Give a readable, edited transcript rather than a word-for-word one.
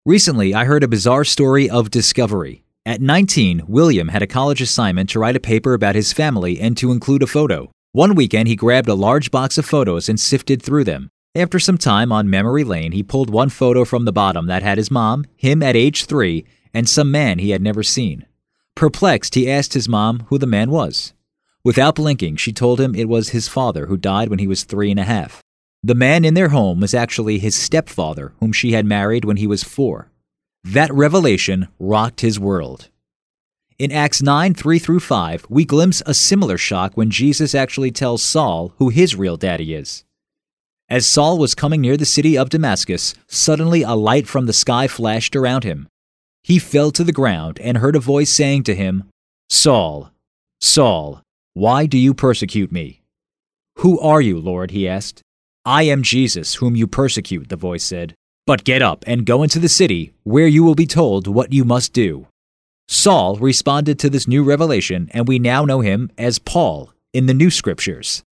Recently, I heard a bizarre story of discovery. At 19, William had a college assignment to write a paper about his family and to include a photo. One weekend, he grabbed a large box of photos and sifted through them. After some time on memory lane, he pulled one photo from the bottom that had his mom, him at age 3, and some man he had never seen. Perplexed, he asked his mom who the man was. Without blinking, she told him it was his father who died when he was 3.5. The man in their home was actually his stepfather, whom she had married when he was 4. That revelation rocked his world. In Acts 9:3-5, we glimpse a similar shock when Jesus actually tells Saul who his real daddy is. As Saul was coming near the city of Damascus, suddenly a light from the sky flashed around him. He fell to the ground and heard a voice saying to him, "Saul, Saul, why do you persecute me?" "Who are you, Lord?" he asked. "I am Jesus, whom you persecute," the voice said. "But get up and go into the city, where you will be told what you must do." Saul responded to this new revelation, and we now know him as Paul in the New Scriptures.